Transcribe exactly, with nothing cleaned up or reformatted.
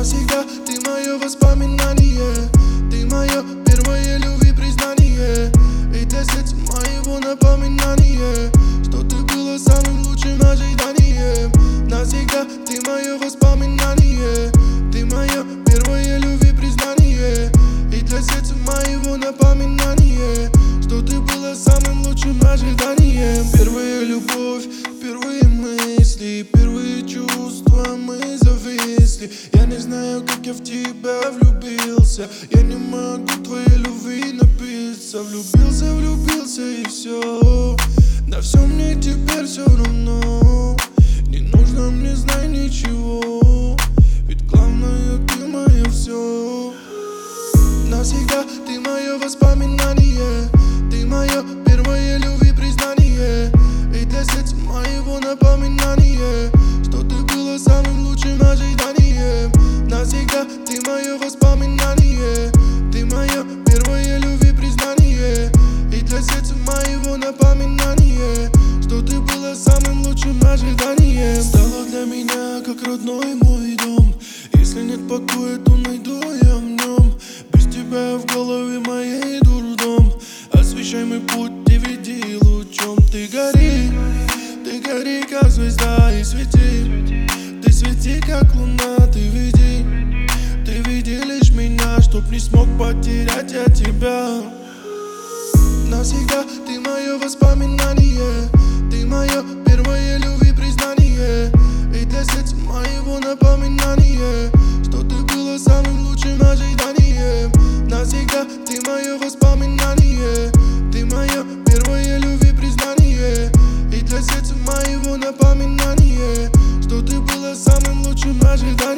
Навсегда ты мое воспоминание, ты мое первое любви признание, и для сердца моего напоминание, что ты была самым лучшим ожиданием. Навсегда ты мое воспоминание, ты мое первое любви признание, и для сердца моего напоминание, что ты была самым лучшим ожиданием. Первая любовь, первые мысли, первые чувства, мы зависли. Я не знаю, как я в тебя влюбился, я не могу твоей любви напиться. Влюбился, влюбился и все, на все мне теперь все равно. Не нужно мне знать ничего, ведь главное ты мое все. Навсегда ты мое воспоминание, ты мое первое любви признание, и для сердца моего напоминание, что ты была самым лучшим ожиданием. Навсегда ты мое воспоминание, ты мое первое любви признание, и для сердца моего напоминание, что ты была самым лучшим ожиданием. Стала для меня как родной мой дом, если нет покоя, то найду я в нем. Без тебя в голове моей дурдом, освещай мой путь и веди лучом. Ты гори, ты гори как звезда и свети, ты свети как луна, ты веди, ты веди лишь меня, чтоб не смог потерять я тебя. Навсегда ты мое воспоминание, ты мое первое любви признание, и для сердца моего напоминание, что ты была самым лучшим ожиданием. Навсегда ты мое воспоминание, ты мое первое любви признание, и для сердца моего напоминание, что ты была самым лучшим ожиданием.